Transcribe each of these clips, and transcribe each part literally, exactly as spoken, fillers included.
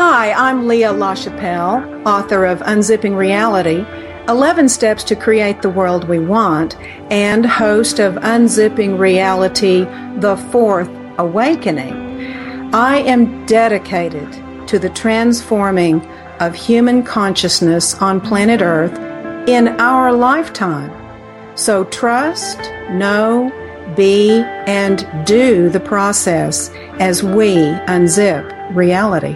Hi, I'm Leah LaChapelle, author of Unzipping Reality, eleven Steps to Create the World We Want, and host of Unzipping Reality, The Fourth Awakening. I am dedicated to the transforming of human consciousness on planet Earth in our lifetime. So trust, know, be, and do the process as we unzip reality.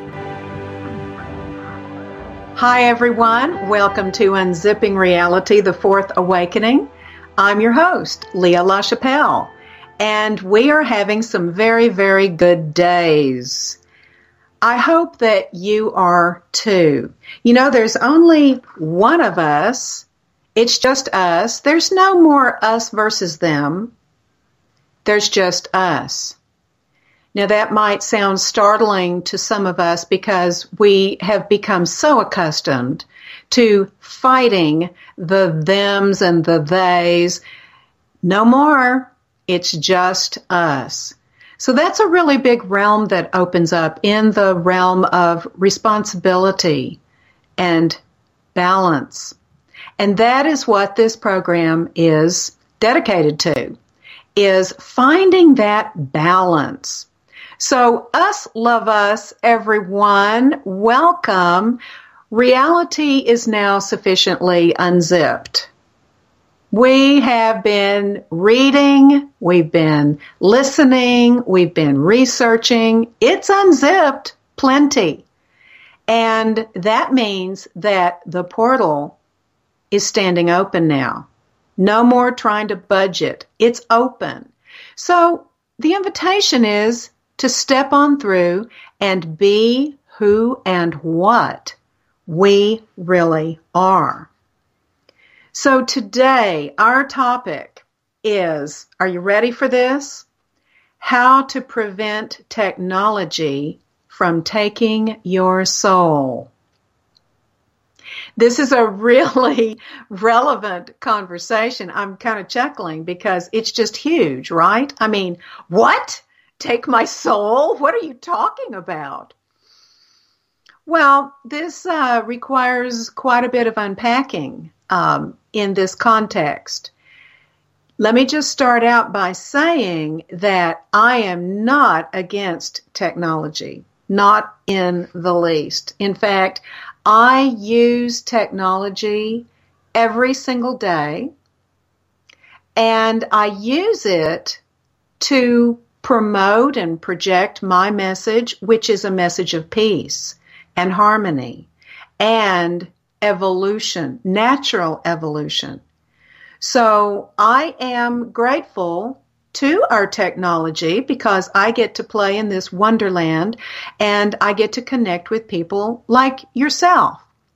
Hi, everyone. Welcome to Unzipping Reality, The Fourth Awakening. I'm your host, Leah LaChapelle, and we are having some very, very good days. I hope that you are too. You know, there's only one of us. It's just us. There's no more us versus them. There's just us. Now, that might sound startling to some of us because we have become so accustomed to fighting the thems and the theys. No more. It's just us. So that's a really big realm that opens up in the realm of responsibility and balance. And that is what this program is dedicated to, is finding that balance. So us love us, everyone. Welcome. Reality is now sufficiently unzipped. We have been reading, we've been listening, we've been researching. It's unzipped plenty. And that means that the portal is standing open now. No more trying to budget. It's open. So the invitation is to step on through and be who and what we really are. So today, our topic is, are you ready for this? How to prevent technology from taking your soul. This is a really relevant conversation. I'm kind of chuckling because it's just huge, right? I mean, what? Take my soul? What are you talking about? Well, this uh, requires quite a bit of unpacking um, in this context. Let me just start out by saying that I am not against technology, not in the least. In fact, I use technology every single day, and I use it to promote and project my message, which is a message of peace and harmony and evolution, natural evolution. So I am grateful to our technology because I get to play in this wonderland and I get to connect with people like yourself.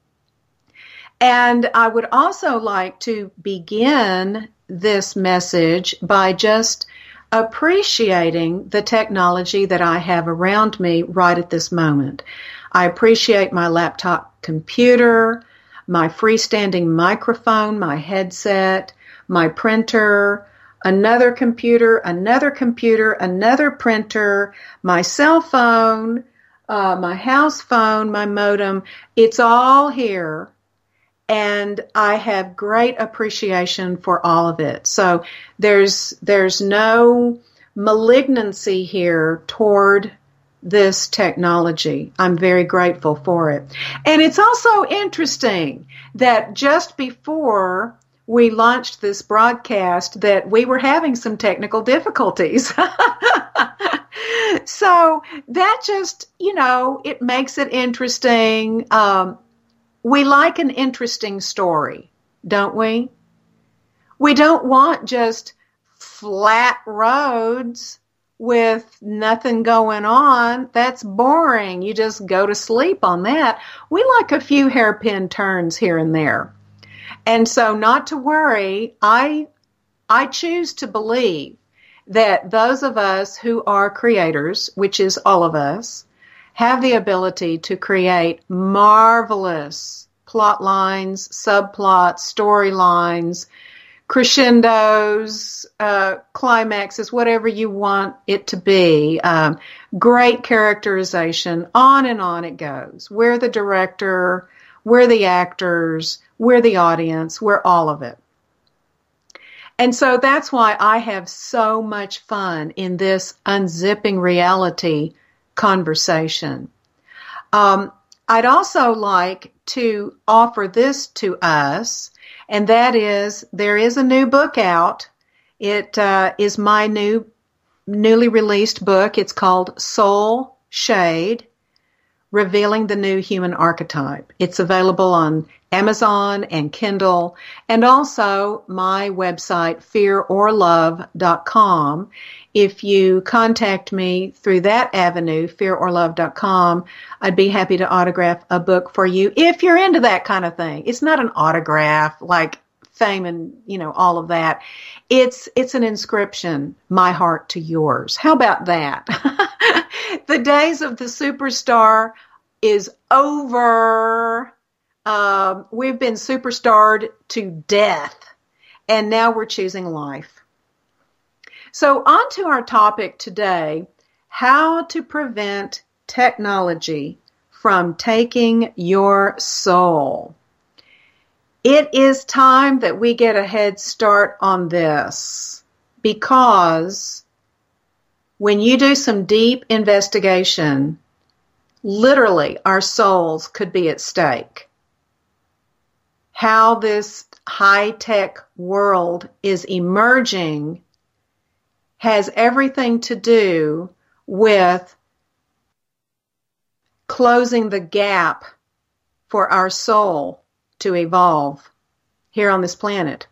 And I would also like to begin this message by just appreciating the technology that I have around me right at this moment. I appreciate my laptop computer, my freestanding microphone, my headset, my printer, another computer, another computer, another printer, my cell phone, uh, my house phone, my modem. It's all here. And I have great appreciation for all of it. So there's there's no malignancy here toward this technology. I'm very grateful for it. And it's also interesting that just before we launched this broadcast that we were having some technical difficulties. So that just, you know, it makes it interesting. Um, We like an interesting story, don't we? We don't want just flat roads with nothing going on. That's boring. You just go to sleep on that. We like a few hairpin turns here and there. And so not to worry, I I choose to believe that those of us who are creators, which is all of us, have the ability to create marvelous plot lines, subplots, storylines, crescendos, uh, climaxes, whatever you want it to be. Um, great characterization, on and on it goes. We're the director, we're the actors, we're the audience, we're all of it. And so that's why I have so much fun in this unzipping reality conversation. Um, I'd also like to offer this to us, and that is there is a new book out. It uh, is my new, newly released book. It's called Soul Shade, Revealing the New Human Archetype. It's available on Amazon and Kindle, and also my website, fear or love dot com. If you contact me through that avenue, fear or love dot com, I'd be happy to autograph a book for you if you're into that kind of thing. It's not an autograph like fame and, you know, all of that. It's it's an inscription, my heart to yours. How about that? The days of the superstar is over. Um, we've been superstarred to death, and now we're choosing life. So on to our topic today, how to prevent technology from taking your soul. It is time that we get a head start on this, because when you do some deep investigation, literally our souls could be at stake. How this high-tech world is emerging has everything to do with closing the gap for our soul to evolve here on this planet.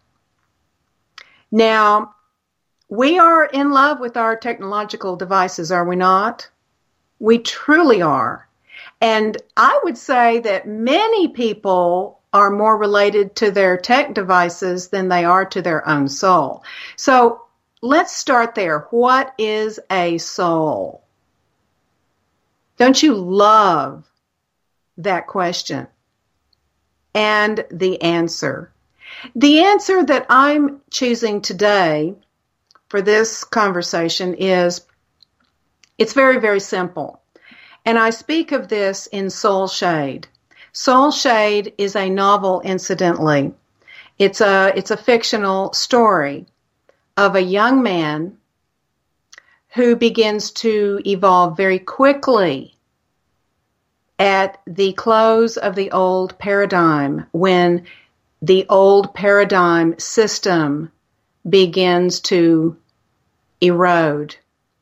Now, we are in love with our technological devices, are we not? We truly are. And I would say that many people are more related to their tech devices than they are to their own soul. So let's start there. What is a soul? Don't you love that question? And the answer. The answer that I'm choosing today for this conversation is, it's very, very simple. And I speak of this in Soul Shade. Soul Shade is a novel, incidentally. It's a, it's a fictional story of a young man who begins to evolve very quickly at the close of the old paradigm, when the old paradigm system begins to erode.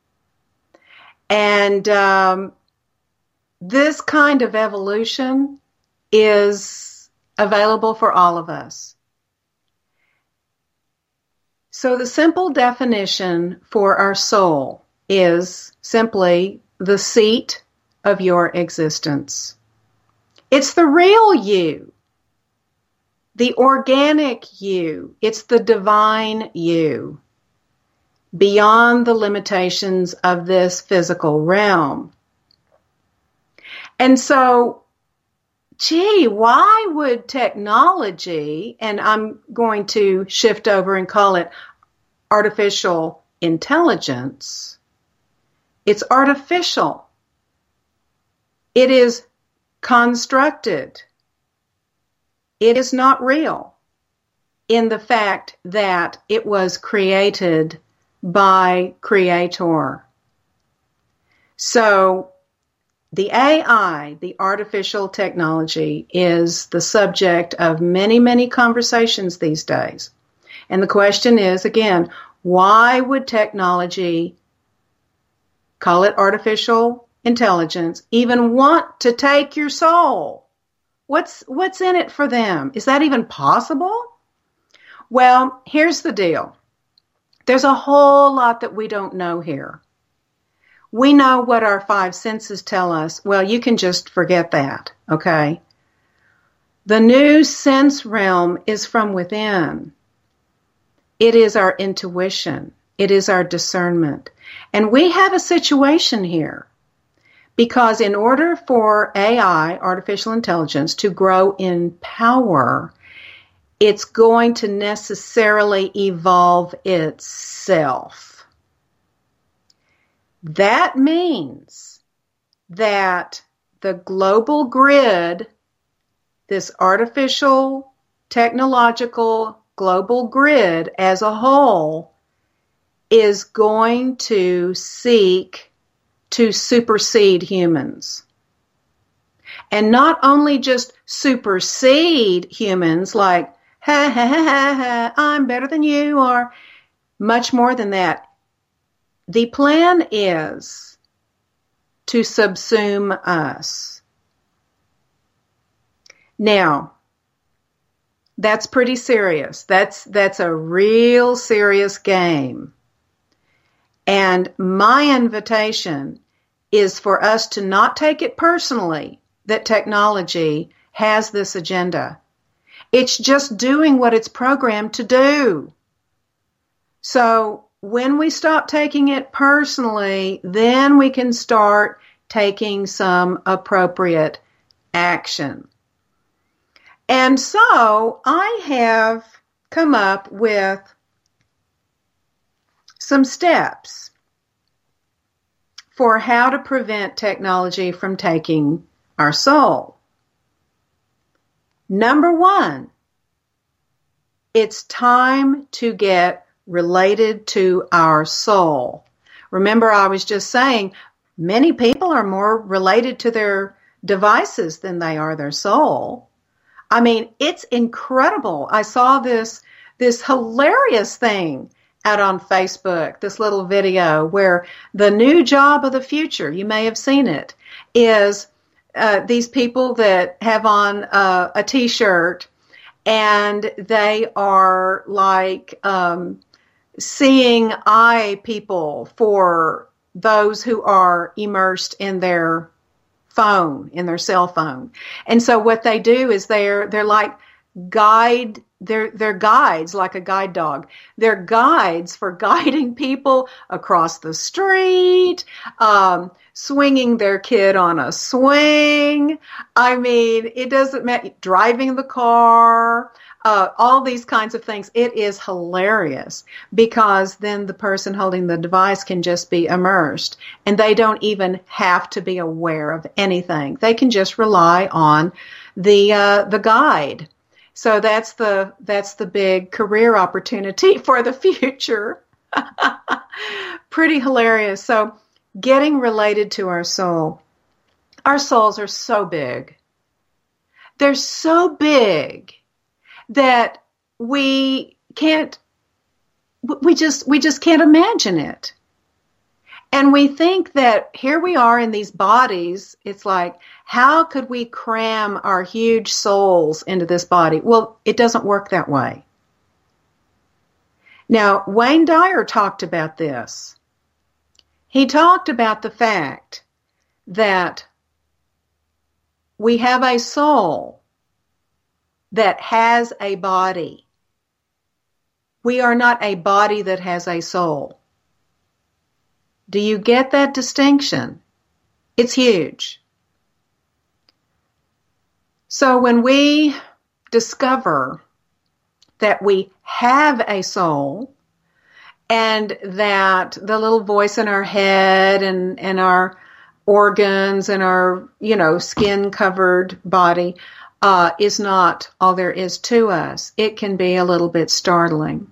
And um, this kind of evolution is available for all of us. So the simple definition for our soul is simply the seat of your existence. It's the real you, the organic you. It's the divine you, beyond the limitations of this physical realm. And so, gee, why would technology, and I'm going to shift over and call it artificial intelligence, it's artificial. It is constructed. It is not real in the fact that it was created by Creator. So the A I, the artificial technology, is the subject of many, many conversations these days. And the question is, again, why would technology, call it artificial intelligence, even want to take your soul? What's, what's in it for them? Is that even possible? Well, here's the deal. There's a whole lot that we don't know here. We know what our five senses tell us. Well, you can just forget that, okay? The new sense realm is from within. It is our intuition. It is our discernment. And we have a situation here, because in order for A I, artificial intelligence, to grow in power, it's going to necessarily evolve itself. That means that the global grid, this artificial technological global grid as a whole, is going to seek to supersede humans. And not only just supersede humans like, ha ha ha ha ha, I'm better than you, or much more than that. The plan is to subsume us. Now, that's pretty serious. That's, that's a real serious game. And my invitation is for us to not take it personally that technology has this agenda. It's just doing what it's programmed to do. So when we stop taking it personally, then we can start taking some appropriate action. And so I have come up with some steps for how to prevent technology from taking our soul. Number one, it's time to get related to our soul. Remember, I was just saying, many people are more related to their devices than they are their soul. I mean, it's incredible. I saw this, this hilarious thing out on Facebook, this little video where the new job of the future, you may have seen it, is uh, these people that have on uh, a t-shirt and they are like um, seeing eye people for those who are immersed in their phone, in their cell phone. And so what they do is they're they're like guide, they're they're guides, like a guide dog. They're guides for guiding people across the street, um, swinging their kid on a swing. I mean, it doesn't matter, driving the car, uh, all these kinds of things. It is hilarious because then the person holding the device can just be immersed and they don't even have to be aware of anything. They can just rely on the uh, the guide. So that's the that's the big career opportunity for the future. Pretty hilarious. So getting related to our soul. Our souls are so big. They're so big that we can't we just we just can't imagine it. And we think that here we are in these bodies. It's like, how could we cram our huge souls into this body? Well, it doesn't work that way. Now, Wayne Dyer talked about this. He talked about the fact that we have a soul that has a body. We are not a body that has a soul. Do you get that distinction? It's huge. So when we discover that we have a soul and that the little voice in our head and, and our organs and our, you know, skin-covered body uh, is not all there is to us, it can be a little bit startling.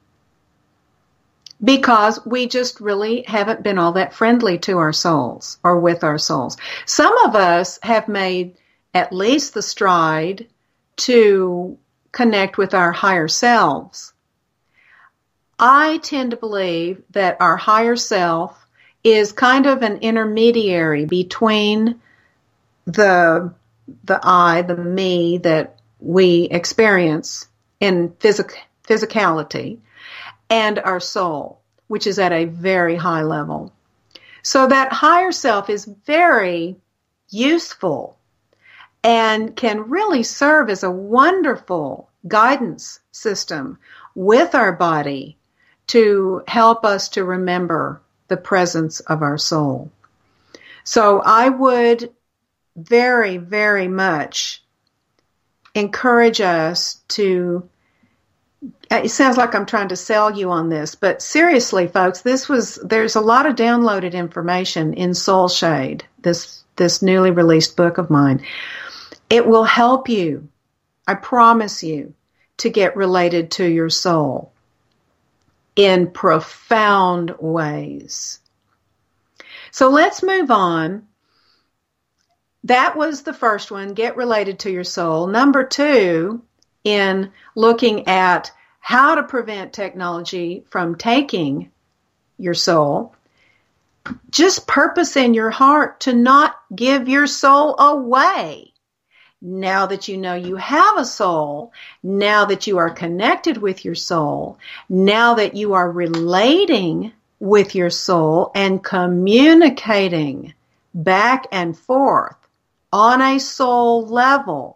Because we just really haven't been all that friendly to our souls or with our souls. Some of us have made at least the stride to connect with our higher selves. I tend to believe that our higher self is kind of an intermediary between the, the I, the me that we experience in physic, physicality, and our soul, which is at a very high level. So that higher self is very useful and can really serve as a wonderful guidance system with our body to help us to remember the presence of our soul. So I would very, very much encourage us to It sounds like I'm trying to sell you on this, but seriously, folks, this was, there's a lot of downloaded information in Soul Shade, this, this newly released book of mine. It will help you, I promise you, to get related to your soul in profound ways. So let's move on. That was the first one, get related to your soul. Number two, in looking at how to prevent technology from taking your soul, just purpose in your heart to not give your soul away. Now that you know you have a soul, now that you are connected with your soul, now that you are relating with your soul and communicating back and forth on a soul level,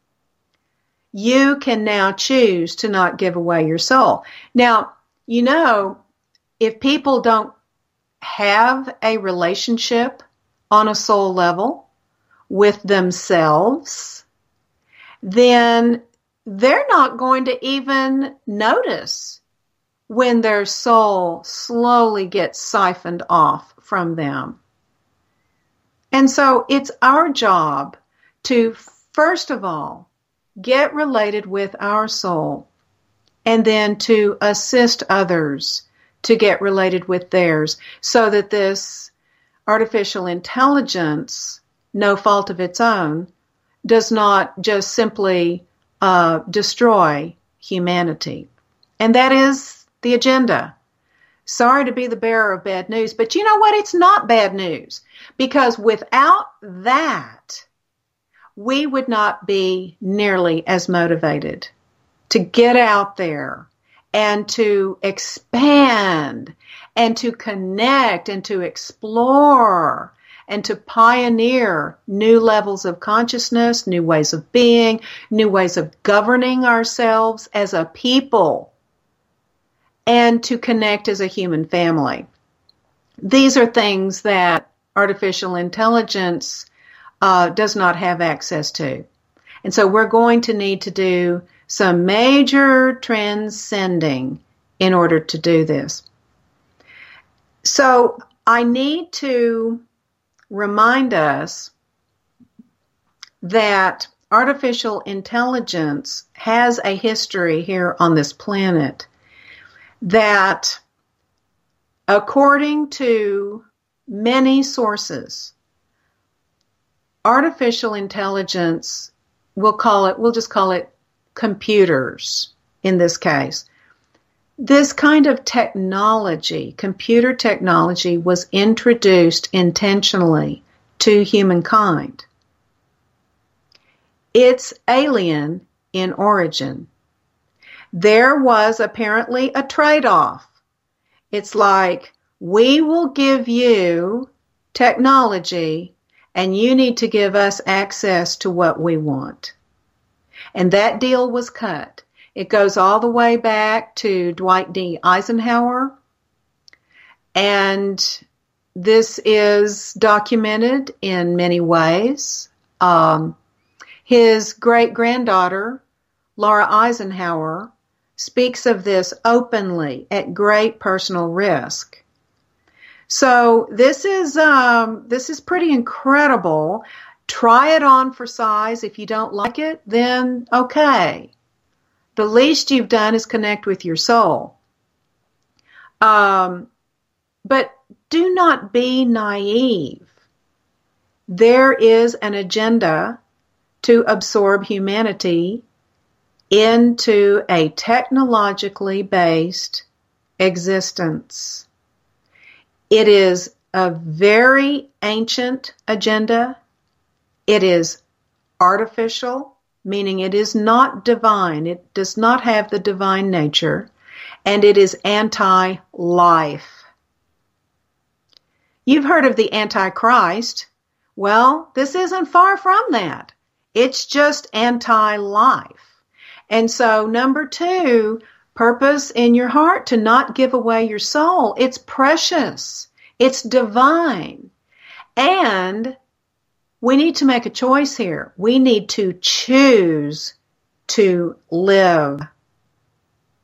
you can now choose to not give away your soul. Now, you know, if people don't have a relationship on a soul level with themselves, then they're not going to even notice when their soul slowly gets siphoned off from them. And so it's our job to, first of all, get related with our soul, and then to assist others to get related with theirs, so that this artificial intelligence, no fault of its own, does not just simply uh, destroy humanity. And that is the agenda. Sorry to be the bearer of bad news, but you know what? It's not bad news, because without that, we would not be nearly as motivated to get out there and to expand and to connect and to explore and to pioneer new levels of consciousness, new ways of being, new ways of governing ourselves as a people, and to connect as a human family. These are things that artificial intelligence uh, does not have access to. And so we're going to need to do some major transcending in order to do this. So I need to remind us that artificial intelligence has a history here on this planet that, according to many sources, artificial intelligence, we'll call it, we'll just call it computers in this case. This kind of technology, computer technology, was introduced intentionally to humankind. It's alien in origin. There was apparently a trade-off. It's like, we will give you technology and you need to give us access to what we want. And that deal was cut. It goes all the way back to Dwight D. Eisenhower. And this is documented in many ways. Um, his great-granddaughter, Laura Eisenhower, speaks of this openly at great personal risk. So this is um, this is pretty incredible. Try it on for size. If you don't like it, then okay. The least you've done is connect with your soul. Um, but do not be naive. There is an agenda to absorb humanity into a technologically based existence. It is a very ancient agenda. It is artificial, meaning it is not divine. It does not have the divine nature, and it is anti-life. You've heard of the Antichrist. Well, this isn't far from that. It's just anti-life. And so, number two, purpose in your heart to not give away your soul. It's precious. It's divine. And we need to make a choice here. We need to choose to live.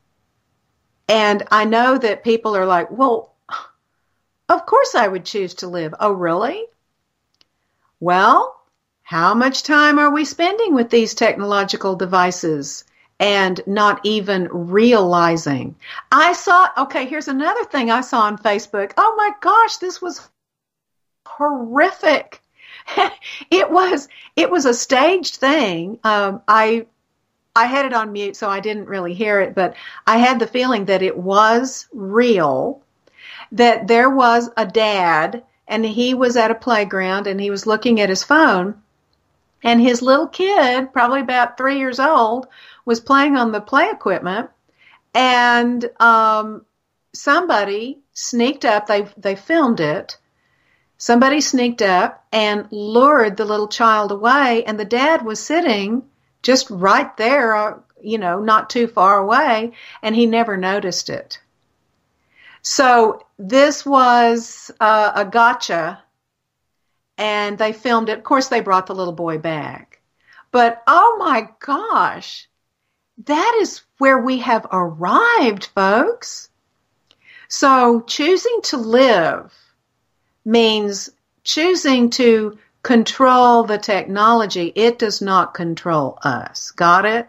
And I know that people are like, well, of course I would choose to live. Oh, really? Well, how much time are we spending with these technological devices and not even realizing? I saw, okay, here's another thing I saw on Facebook. Oh my gosh, this was horrific. It was, it was a staged thing. Um, I, I had it on mute, so I didn't really hear it, but I had the feeling that it was real, that there was a dad and he was at a playground and he was looking at his phone, and his little kid, probably about three years old, was playing on the play equipment, and um, somebody sneaked up. They they filmed it. Somebody sneaked up and lured the little child away, and the dad was sitting just right there, uh, you know, not too far away, and he never noticed it. So this was uh, a gotcha, and they filmed it. Of course, they brought the little boy back. But, oh my gosh, that is where we have arrived, folks. So choosing to live means choosing to control the technology. It does not control us. Got it?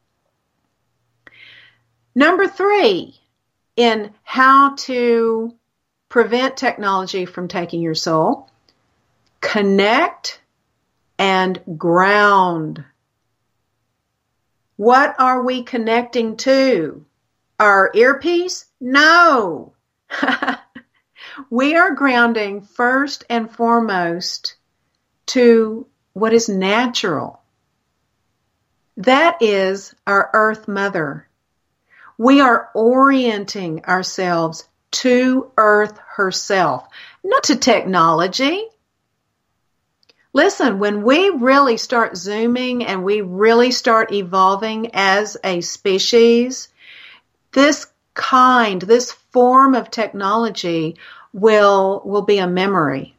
Number three, in how to prevent technology from taking your soul, connect and ground. What are we connecting to? Our earpiece? No. We are grounding first and foremost to what is natural. That is our Earth Mother. We are orienting ourselves to Earth herself, not to technology. Listen, when we really start zooming and we really start evolving as a species, this kind, this form of technology will, will be a memory.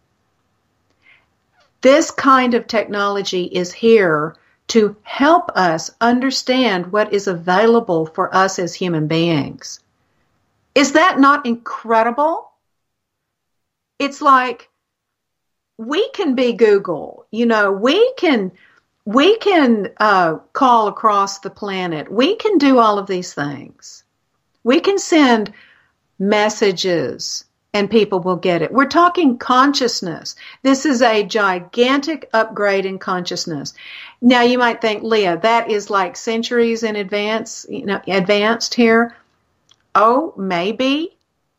This kind of technology is here to help us understand what is available for us as human beings. Is that not incredible? It's like we can be Google, you know, we can we can uh, call across the planet. We can do all of these things. We can send messages and people will get it. We're talking consciousness. This is a gigantic upgrade in consciousness. Now you might think, Leah, that is like centuries in advance, you know, advanced here. Oh, maybe,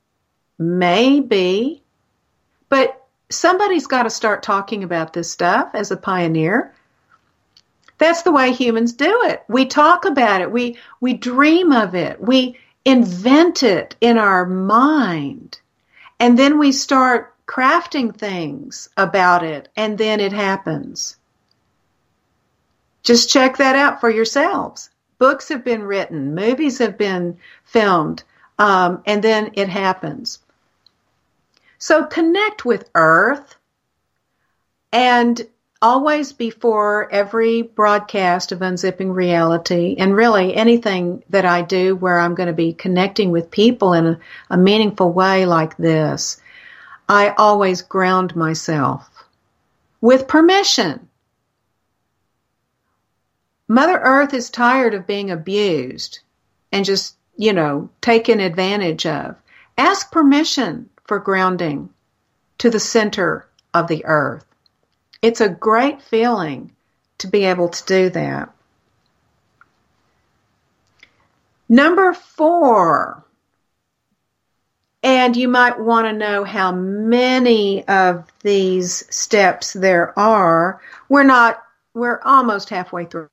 maybe, but somebody's got to start talking about this stuff as a pioneer. That's the way humans do it. We talk about it. We, we dream of it. We invent it in our mind. And then we start crafting things about it, and then it happens. Just check that out for yourselves. Books have been written, movies have been filmed, um, and then it happens. So connect with Earth, and always before every broadcast of Unzipping Reality, and really anything that I do where I'm going to be connecting with people in a, a meaningful way like this, I always ground myself with permission. Mother Earth is tired of being abused and just, you know, taken advantage of. Ask permission for grounding to the center of the earth. It's a great feeling to be able to do that. Number four, and you might want to know how many of these steps there are. We're not, we're almost halfway through.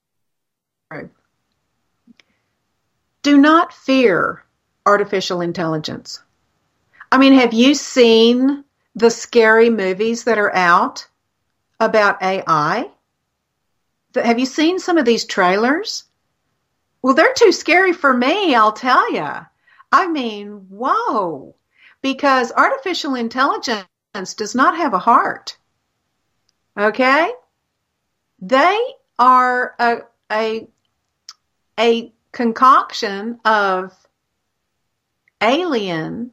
Do not fear artificial intelligence. I mean, have you seen the scary movies that are out about A I? Have you seen some of these trailers? Well, they're too scary for me, I'll tell you. I mean, whoa, because artificial intelligence does not have a heart. Okay? They are a, a, a concoction of alien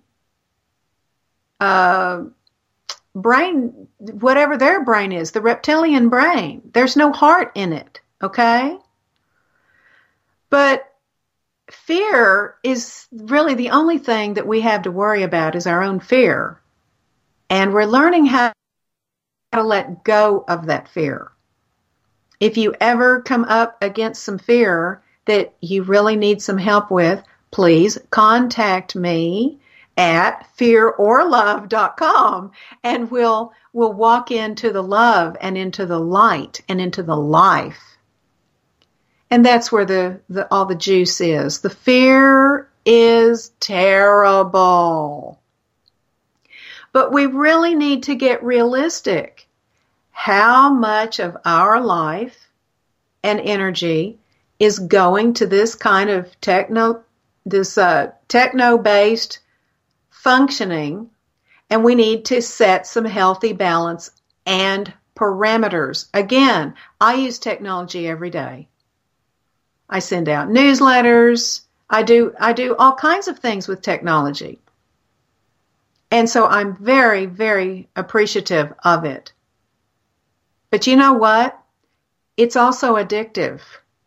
uh, brain, whatever their brain is, the reptilian brain. There's no heart in it, okay? But fear is really the only thing that we have to worry about is our own fear. And we're learning how to let go of that fear. If you ever come up against some fear that you really need some help with, please contact me at fear or love dot com, and we'll we'll walk into the love and into the light and into the life. And that's where the, the all the juice is. The fear is terrible. But we really need to get realistic. How much of our life and energy is going to this kind of techno this uh, techno-based functioning, and we need to set some healthy balance and parameters. Again, I use technology every day. I send out newsletters. I do I do all kinds of things with technology. And so I'm very, very appreciative of it. But you know what? It's also addictive.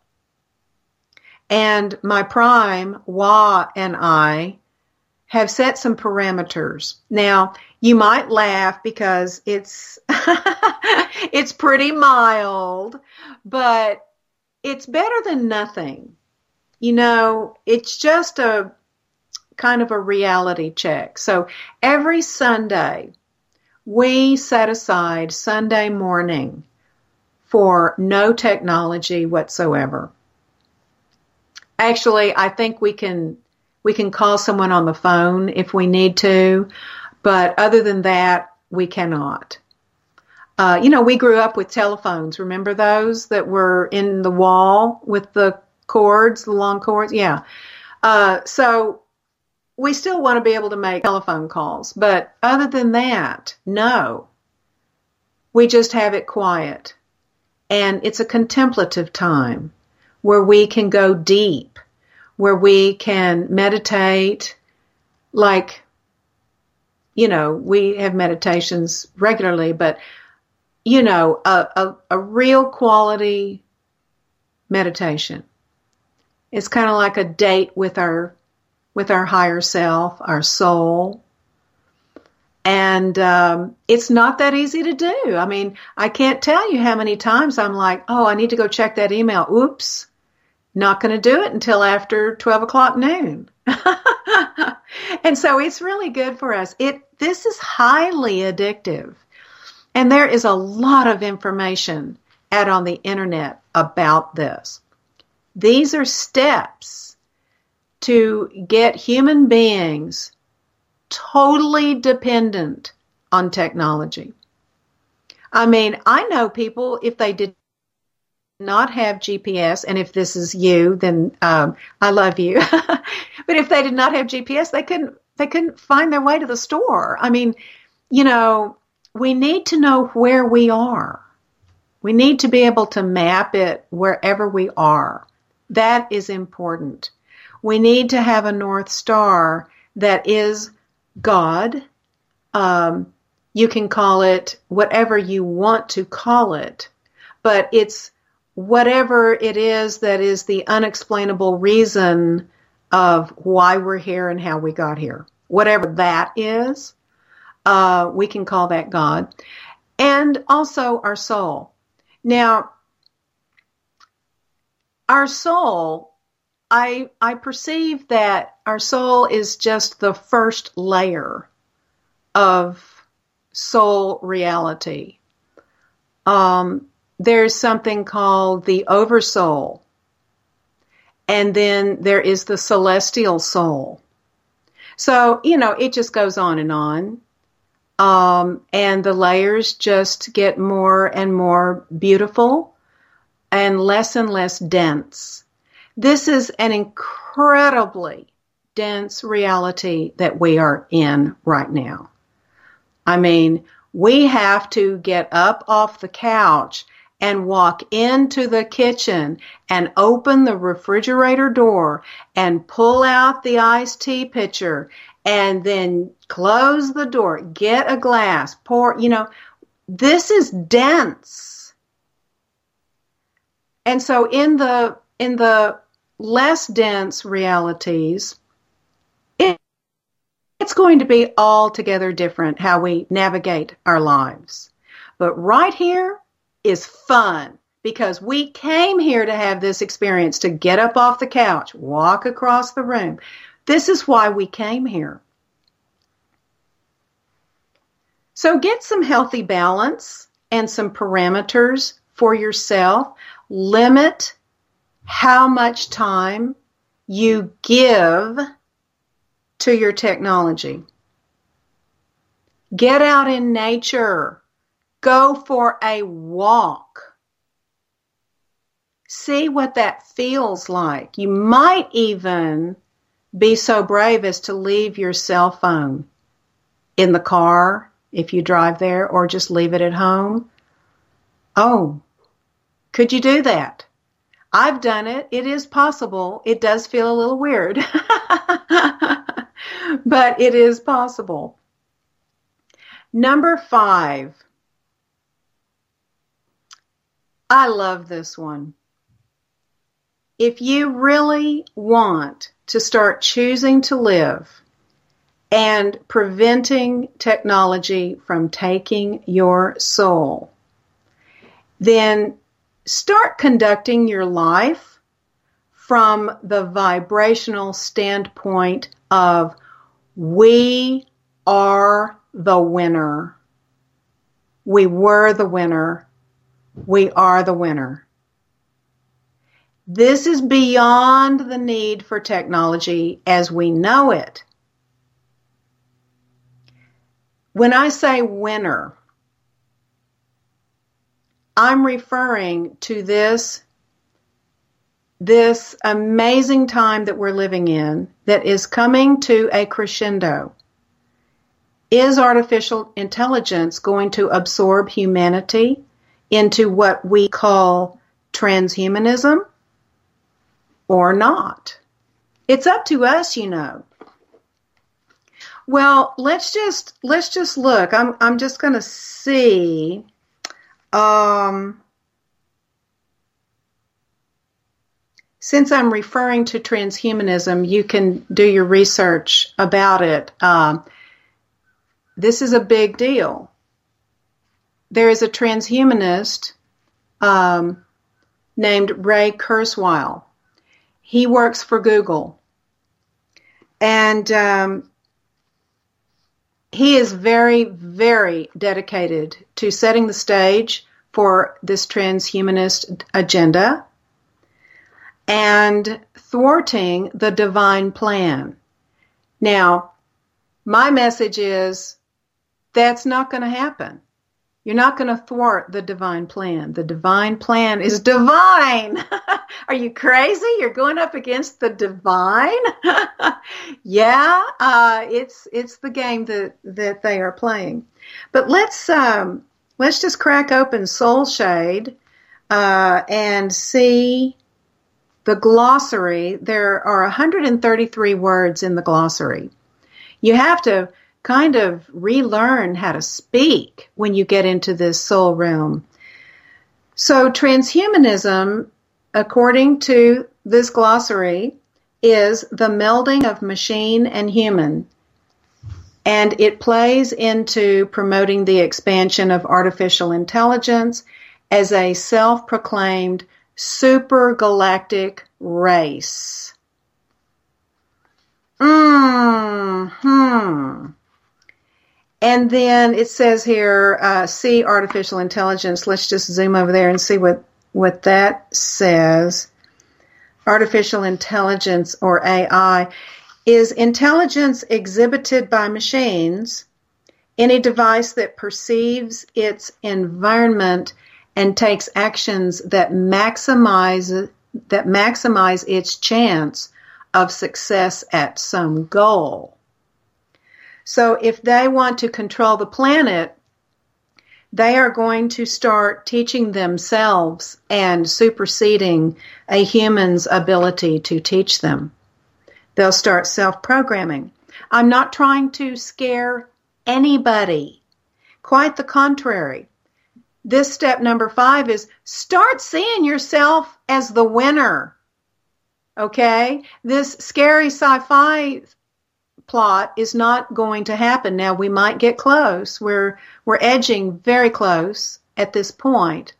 And my prime, Wah, and I have set some parameters. Now, you might laugh because it's it's pretty mild, but it's better than nothing. You know, it's just a kind of a reality check. So every Sunday, we set aside Sunday morning for no technology whatsoever. Actually, I think we can we can call someone on the phone if we need to, but other than that, we cannot. Uh, you know, we grew up with telephones. Remember those that were in the wall with the cords, the long cords? Yeah. Uh, so we still want to be able to make telephone calls, but other than that, no. We just have it quiet. And it's a contemplative time where we can go deep, where we can meditate, like, you know, we have meditations regularly, but, you know, a, a, a real quality meditation. It's kind of like a date with our with our higher self, our soul. And um, it's not that easy to do. I mean, I can't tell you how many times I'm like, oh, I need to go check that email. Oops. Not going to do it until after twelve o'clock noon. And so it's really good for us. It This is highly addictive. And there is a lot of information out on the internet about this. These are steps to get human beings totally dependent on technology. I mean, I know people, if they did not have G P S, and if this is you, then um, I love you. But if they did not have G P S, they couldn't they couldn't find their way to the store. I mean, you know, we need to know where we are. We need to be able to map it wherever we are. That is important. We need to have a North Star that is God. Um, you can call it whatever you want to call it, but it's whatever it is that is the unexplainable reason of why we're here and how we got here. Whatever that is, uh, we can call that God. And also our soul. Now, our soul, I, I perceive that our soul is just the first layer of soul reality. Um, there's something called the oversoul. And then there is the celestial soul. So, you know, it just goes on and on. Um, and the layers just get more and more beautiful and less and less dense. This is an incredibly dense reality that we are in right now. I mean, we have to get up off the couch and walk into the kitchen and open the refrigerator door and pull out the iced tea pitcher and then close the door, get a glass, pour, you know, this is dense. And so in the, in the less dense realities, it, it's going to be altogether different how we navigate our lives. But right here is fun because we came here to have this experience, to get up off the couch, walk across the room. This is why we came here. So get some healthy balance and some parameters for yourself. Limit how much time you give to your technology. Get out in nature. Go for a walk. See what that feels like. You might even be so brave as to leave your cell phone in the car if you drive there, or just leave it at home. Oh, could you do that? I've done it. It is possible. It does feel a little weird, but it is possible. Number five. I love this one. If you really want to start choosing to live and preventing technology from taking your soul, then start conducting your life from the vibrational standpoint of we are the winner. We were the winner. We are the winner. This is beyond the need for technology as we know it. When I say winner, I'm referring to this, this amazing time that we're living in that is coming to a crescendo. Is artificial intelligence going to absorb humanity into what we call transhumanism or not? It's up to us, you know. Well, let's just let's just look. I'm I'm just going to see. Um, since I'm referring to transhumanism, you can do your research about it. Um, this is a big deal. There is a transhumanist um, named Ray Kurzweil. He works for Google. And um, he is very, very dedicated to setting the stage for this transhumanist agenda and thwarting the divine plan. Now, my message is that's not going to happen. You're not going to thwart the divine plan. The divine plan is divine. Are you crazy? You're going up against the divine? yeah, uh, it's it's the game that, that they are playing. But let's um, let's just crack open Soul Shade uh, and see the glossary. There are one hundred thirty-three words in the glossary. You have to kind of relearn how to speak when you get into this soul realm. So transhumanism, according to this glossary, is the melding of machine and human, and it plays into promoting the expansion of artificial intelligence as a self-proclaimed supergalactic race. Mm-hmm. And then it says here, uh, see artificial intelligence. Let's just zoom over there and see what, what that says. Artificial intelligence, or A I, is intelligence exhibited by machines, any device that perceives its environment and takes actions that maximize, that maximize its chance of success at some goal. So if they want to control the planet, They are going to start teaching themselves and superseding a human's ability to teach them. They'll start self-programming. I'm not trying to scare anybody. Quite the contrary. This step number five is start seeing yourself as the winner. Okay? This scary sci-fi plot is not going to happen. Now, we might get close. We're, we're edging very close at this point.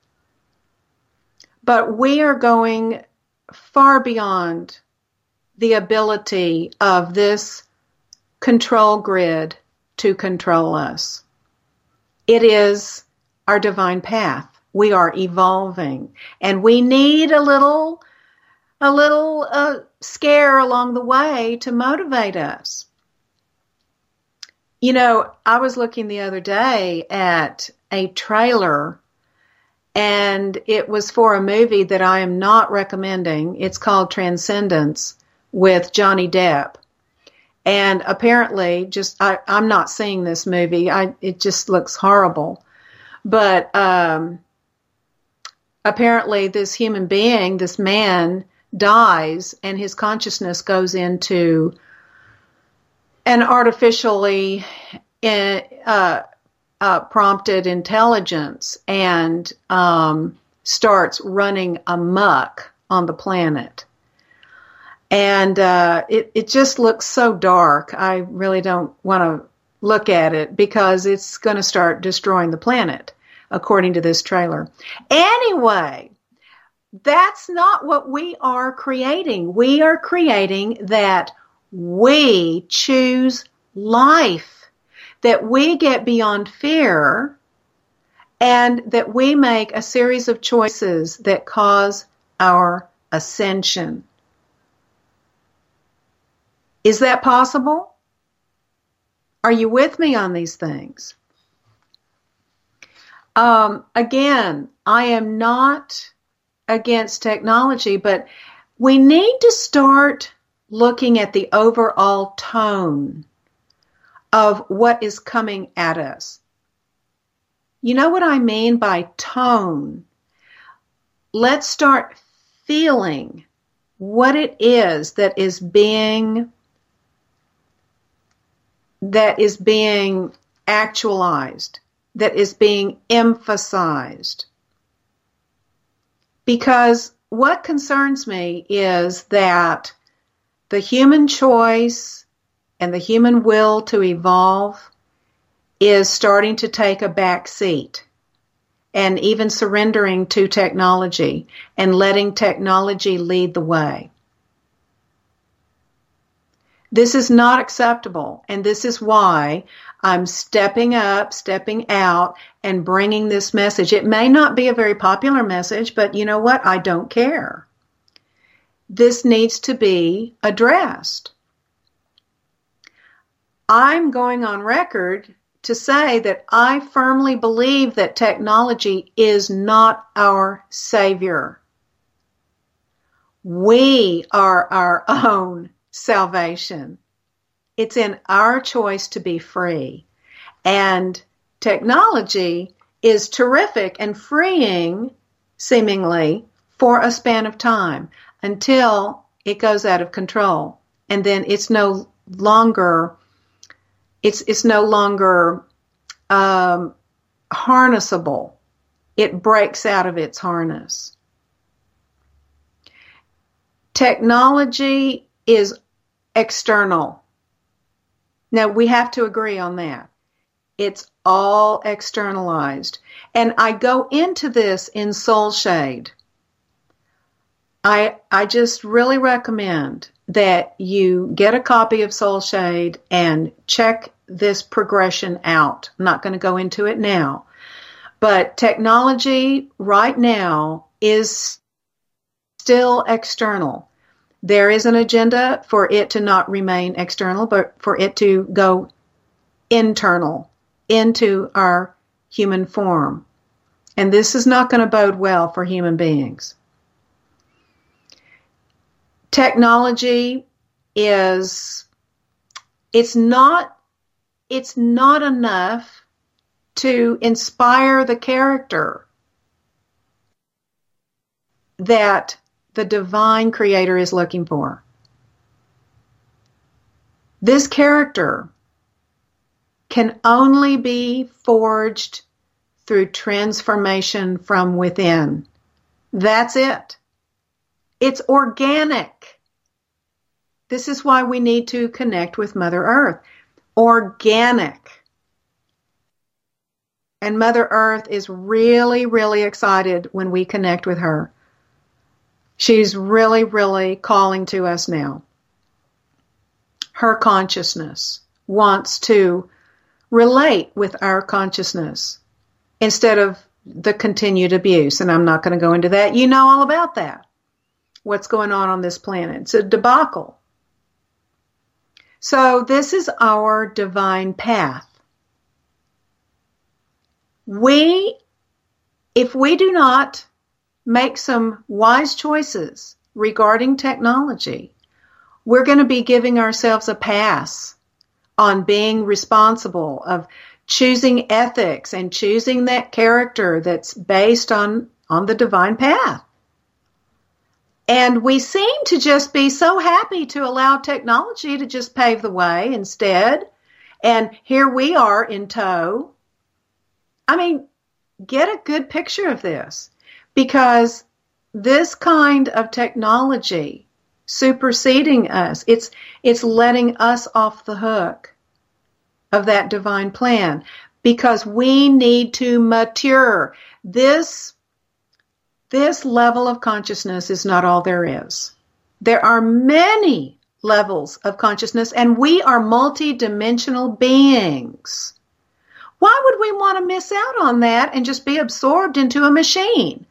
But we are going far beyond the ability of this control grid to control us. It is our divine path. We are evolving, and we need a little a little uh, scare along the way to motivate us. You know, I was looking the other day at a trailer, and it was for a movie that I am not recommending. It's called Transcendence with Johnny Depp. And apparently, just I, I'm not seeing this movie. I, it just looks horrible. But um, apparently, this human being, this man, dies, and his consciousness goes into an artificially uh, uh, prompted intelligence and um, starts running amok on the planet. And uh, it, it just looks so dark. I really don't want to look at it because it's going to start destroying the planet, according to this trailer. Anyway, that's not what we are creating. We are creating that we choose life, that we get beyond fear, and that we make a series of choices that cause our ascension. Is that possible? Are you with me on these things? Um, again, I am not against technology, but we need to start looking at the overall tone of what is coming at us. You know what I mean by tone? Let's start feeling what it is that is being that is being actualized, that is being emphasized. Because what concerns me is that the human choice and the human will to evolve is starting to take a back seat, and even surrendering to technology and letting technology lead the way. This is not acceptable, and this is why I'm stepping up, stepping out, and bringing this message. It may not be a very popular message, but you know what? I don't care. This needs to be addressed. I'm going on record to say that I firmly believe that technology is not our savior. We are our own salvation. It's in our choice to be free. And technology is terrific and freeing, seemingly, for a span of time until it goes out of control. And then it's no longer, it's, it's no longer um, harnessable. It breaks out of its harness. Technology is external. Now, we have to agree on that. It's all externalized. And I go into this in Soul Shade. I, I just really recommend that you get a copy of Soul Shade and check this progression out. I'm not going to go into it now. But technology right now is still external. There is an agenda for it to not remain external, but for it to go internal into our human form. And this is not going to bode well for human beings. Technology is, it's not, it's not enough to inspire the character that the divine creator is looking for. This character can only be forged through transformation from within. That's it. It's organic. This is why we need to connect with Mother Earth. Organic. And Mother Earth is really, really excited when we connect with her. She's really, really calling to us now. Her consciousness wants to relate with our consciousness instead of the continued abuse. And I'm not going to go into that. You know all about that. What's going on on this planet. It's a debacle. So this is our divine path. We, if we do not make some wise choices regarding technology, we're going to be giving ourselves a pass on being responsible, of choosing ethics and choosing that character that's based on, on the divine path. And we seem to just be so happy to allow technology to just pave the way instead. And here we are in tow. I mean, get a good picture of this, because this kind of technology superseding us, it's it's letting us off the hook of that divine plan, because we need to mature. This This level of consciousness is not all there is. There are many levels of consciousness, and we are multidimensional beings. Why would we want to miss out on that and just be absorbed into a machine?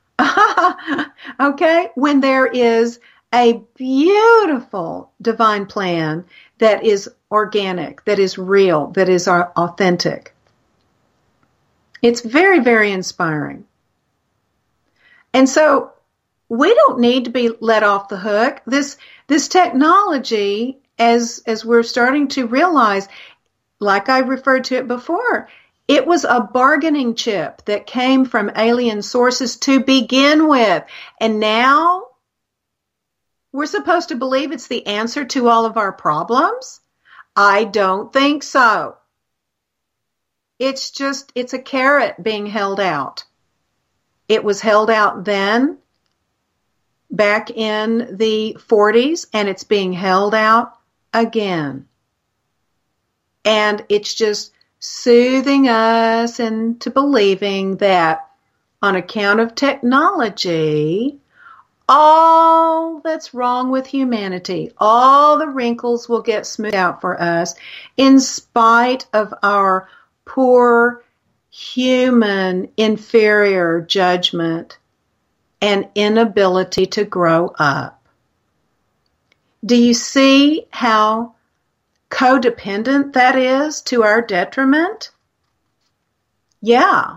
Okay? When there is a beautiful divine plan that is organic, that is real, that is authentic. It's very, very inspiring. And so we don't need to be let off the hook. This this technology, as as we're starting to realize, like I referred to it before, it was a bargaining chip that came from alien sources to begin with. And now we're supposed to believe it's the answer to all of our problems? I don't think so. It's just, it's a carrot being held out. It was held out then, back in the forties, and it's being held out again. And it's just soothing us into believing that on account of technology, all that's wrong with humanity, all the wrinkles will get smoothed out for us in spite of our poor human inferior judgment and inability to grow up. Do you see how codependent that is to our detriment? Yeah.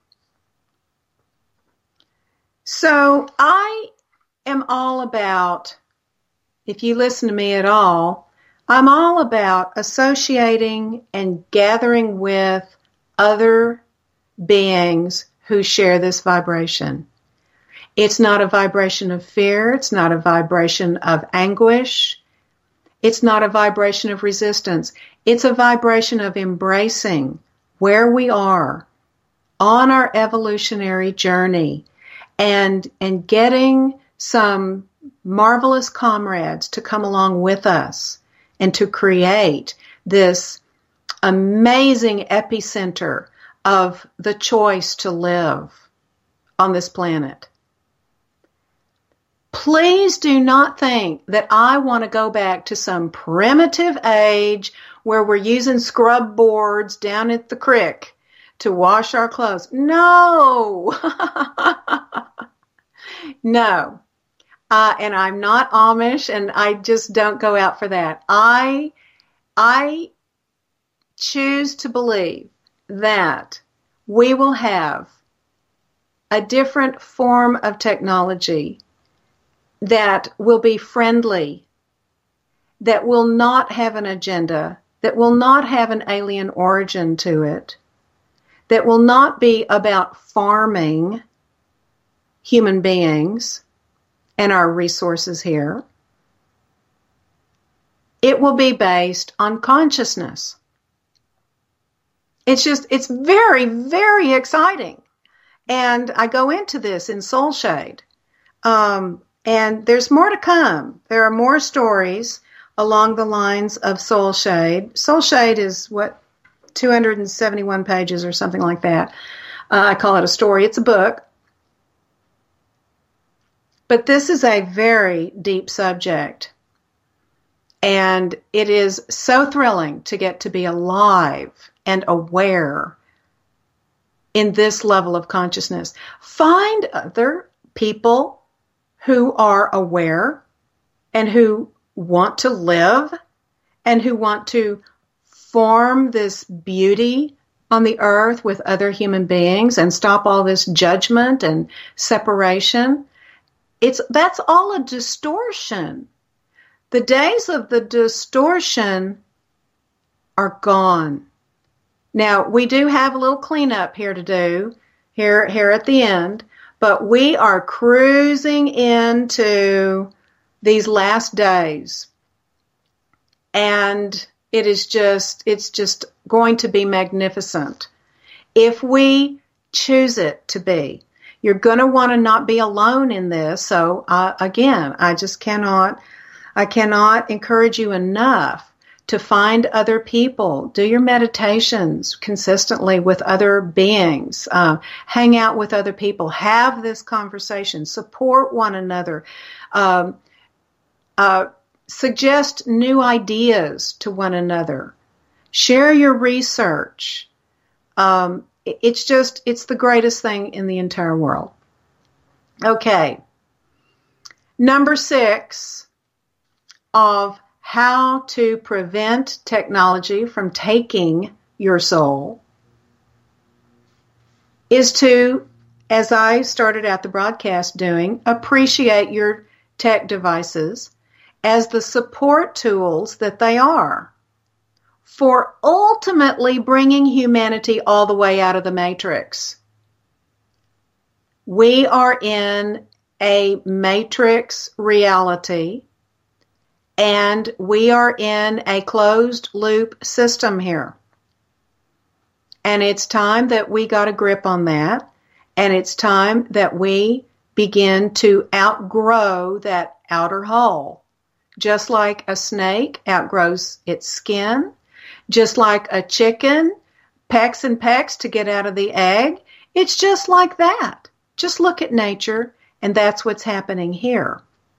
So I am all about, if you listen to me at all, I'm all about associating and gathering with other beings who share this vibration. It's not a vibration of fear. It's not a vibration of anguish. It's not a vibration of resistance. It's a vibration of embracing where we are on our evolutionary journey and, and getting some marvelous comrades to come along with us and to create this amazing epicenter of the choice to live on this planet. Please do not think that I want to go back to some primitive age where we're using scrub boards down at the creek to wash our clothes. No. No. Uh, and I'm not Amish, and I just don't go out for that. I, I choose to believe that we will have a different form of technology that will be friendly, that will not have an agenda, that will not have an alien origin to it, that will not be about farming human beings and our resources here. It will be based on consciousness. It's just, it's very, very exciting. And I go into this in Soul Shade. Um, and there's more to come. There are more stories along the lines of Soul Shade. Soul Shade is what, two hundred seventy-one pages or something like that. Uh, I call it a story. It's a book. But this is a very deep subject. And it is so thrilling to get to be alive and aware in this level of consciousness. Find other people who are aware and who want to live and who want to form this beauty on the earth with other human beings and stop all this judgment and separation. It's, that's all a distortion. The days of the distortion are gone. Now, we do have a little cleanup here to do, here, here at the end, but we are cruising into these last days. And it is just, it's just going to be magnificent. If we choose it to be. You're going to want to not be alone in this. So, uh, again, I just cannot, I cannot encourage you enough to find other people. Do your meditations consistently with other beings. Uh, hang out with other people. Have this conversation. Support one another. Um, uh, suggest new ideas to one another. Share your research. Um, it's just, it's the greatest thing in the entire world. Okay. Number six of how to prevent technology from taking your soul is to, as I started out the broadcast doing, appreciate your tech devices as the support tools that they are for ultimately bringing humanity all the way out of the matrix. We are in a matrix reality, and we are in a closed loop system here. And it's time that we got a grip on that, and it's time that we begin to outgrow that outer hull. Just like a snake outgrows its skin, just like a chicken pecks and pecks to get out of the egg, it's just like that. Just look at nature, and that's what's happening here.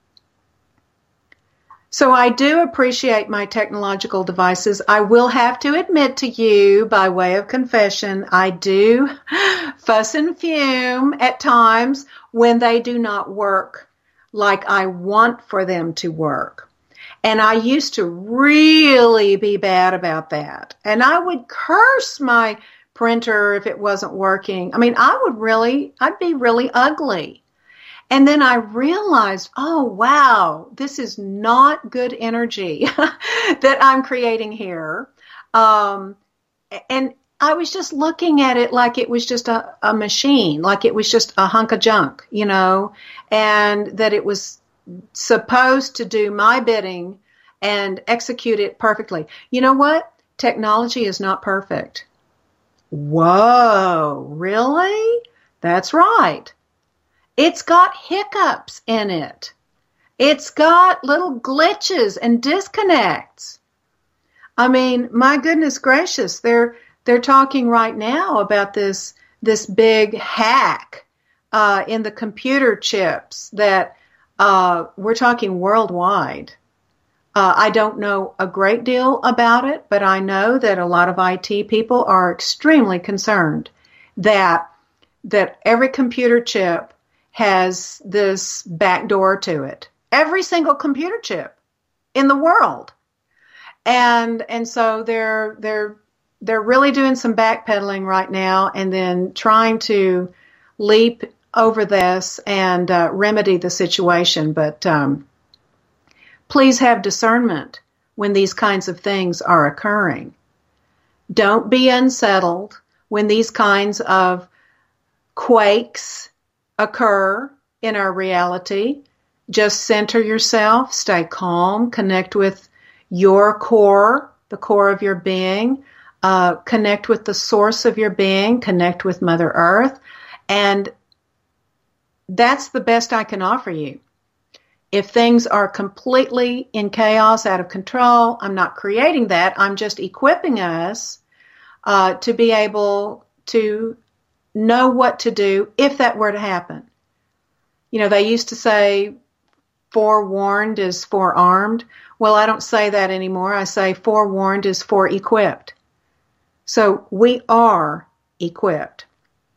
So I do appreciate my technological devices. I will have to admit to you, by way of confession, I do fuss and fume at times when they do not work like I want for them to work. And I used to really be bad about that. And I would curse my printer if it wasn't working. I mean, I would really, I'd be really ugly. And then I realized, oh, wow, this is not good energy that I'm creating here. Um, and I was just looking at it like it was just a, a machine, like it was just a hunk of junk, you know, and that it was supposed to do my bidding and execute it perfectly. You know what? Technology is not perfect. Whoa, really? That's right. It's got hiccups in it. It's got little glitches and disconnects. I mean, my goodness gracious, they're they're talking right now about this this big hack uh, in the computer chips that uh, we're talking worldwide. Uh, I don't know a great deal about it, but I know that a lot of I T people are extremely concerned that that every computer chip has this back door to it. Every single computer chip in the world. And and so they're they're they're really doing some backpedaling right now and then trying to leap over this and uh, remedy the situation. But um, please have discernment when these kinds of things are occurring. Don't be unsettled when these kinds of quakes occur in our reality, just center yourself, stay calm, connect with your core, the core of your being, uh, connect with the source of your being, connect with Mother Earth, and that's the best I can offer you. If things are completely in chaos, out of control, I'm not creating that. I'm just equipping us uh, to be able to know what to do if that were to happen. You know, they used to say, forewarned is forearmed. Well, I don't say that anymore. I say forewarned is forequipped. So we are equipped.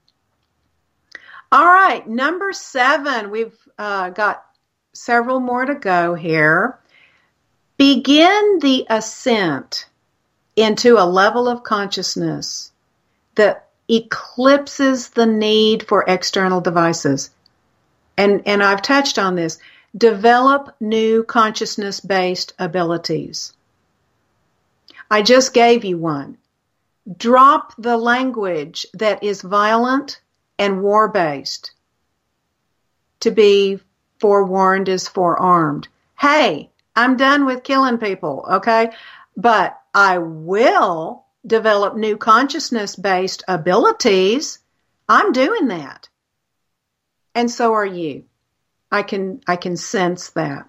All right, number seven. We've uh, got several more to go here. Begin the ascent into a level of consciousness that eclipses the need for external devices. And, and I've touched on this. Develop new consciousness-based abilities. I just gave you one. Drop the language that is violent and war-based. To be forewarned is forearmed. Hey, I'm done with killing people, okay? But I will develop new consciousness-based abilities. I'm doing that. And so are you. I can I can sense that.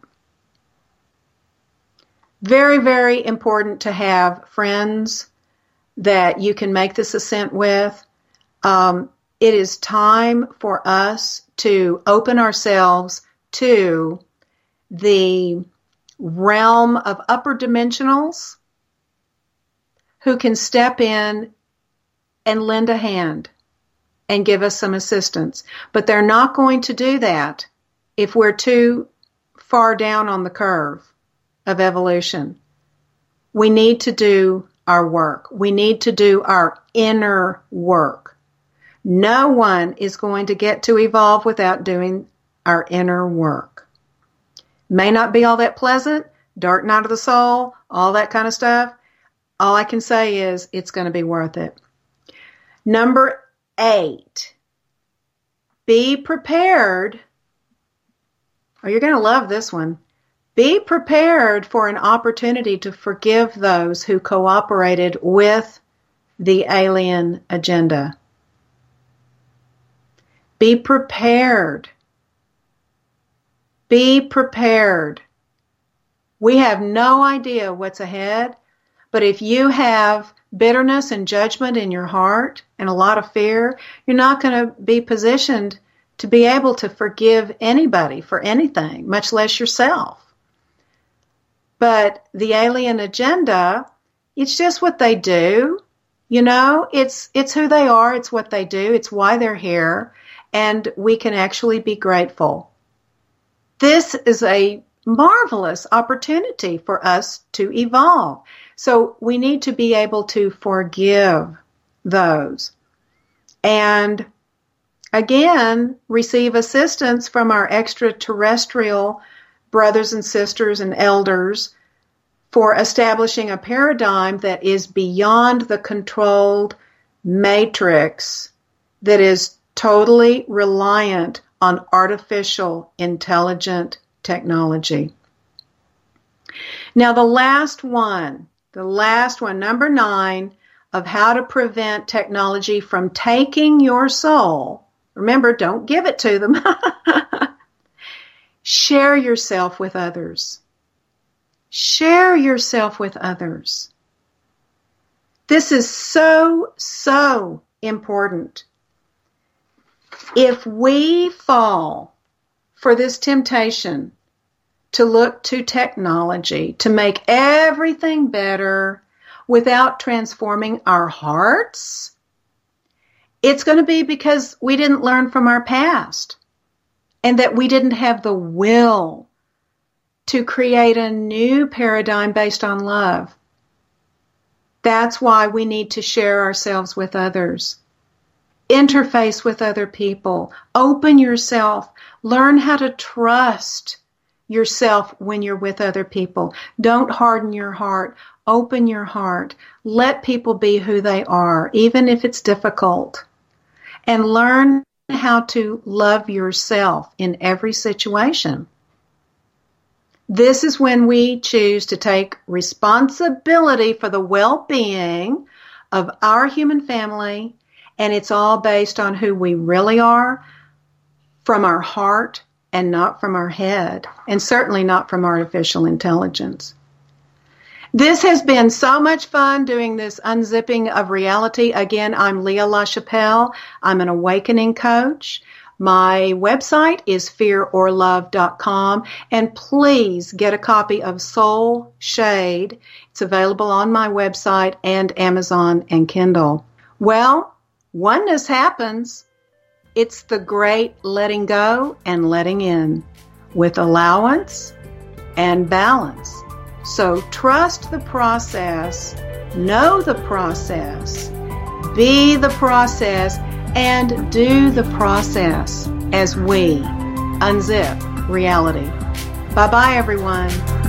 Very, very important to have friends that you can make this ascent with. Um, it is time for us to open ourselves to the realm of upper dimensionals who can step in and lend a hand and give us some assistance. But they're not going to do that if we're too far down on the curve of evolution. We need to do our work. We need to do our inner work. No one is going to get to evolve without doing our inner work. May not be all that pleasant, dark night of the soul, all that kind of stuff. All I can say is it's going to be worth it. Number eight, be prepared. Oh, you're going to love this one. Be prepared for an opportunity to forgive those who cooperated with the alien agenda. Be prepared. Be prepared. We have no idea what's ahead, but if you have bitterness and judgment in your heart and a lot of fear, you're not going to be positioned to be able to forgive anybody for anything, much less yourself. But the alien agenda, it's just what they do. You know, it's it's who they are. It's what they do. It's why they're here. And we can actually be grateful. This is a marvelous opportunity for us to evolve. So we need to be able to forgive those. And again, receive assistance from our extraterrestrial brothers and sisters and elders for establishing a paradigm that is beyond the controlled matrix that is totally reliant on artificial intelligent technology. Now, the last one, the last one, number nine, of how to prevent technology from taking your soul. Remember, don't give it to them. Share yourself with others. Share yourself with others. This is so, so important. If we fall for this temptation to look to technology to make everything better without transforming our hearts, it's going to be because we didn't learn from our past and that we didn't have the will to create a new paradigm based on love. That's why we need to share ourselves with others. Interface with other people. Open yourself. Learn how to trust yourself when you're with other people. Don't harden your heart. open your heart. Let people be who they are, even if it's difficult. And learn how to love yourself in every situation. This is when we choose to take responsibility for the well-being of our human family, and it's all based on who we really are from our heart and not from our head, and certainly not from artificial intelligence. This has been so much fun doing this unzipping of reality. Again, I'm Leah LaChapelle. I'm an awakening coach. My website is fear or love dot com, and please get a copy of Soul Shade. It's available on my website and Amazon and Kindle. Well, oneness happens. It's the great letting go and letting in with allowance and balance. So trust the process, know the process, be the process, and do the process as we unzip reality. Bye-bye, everyone.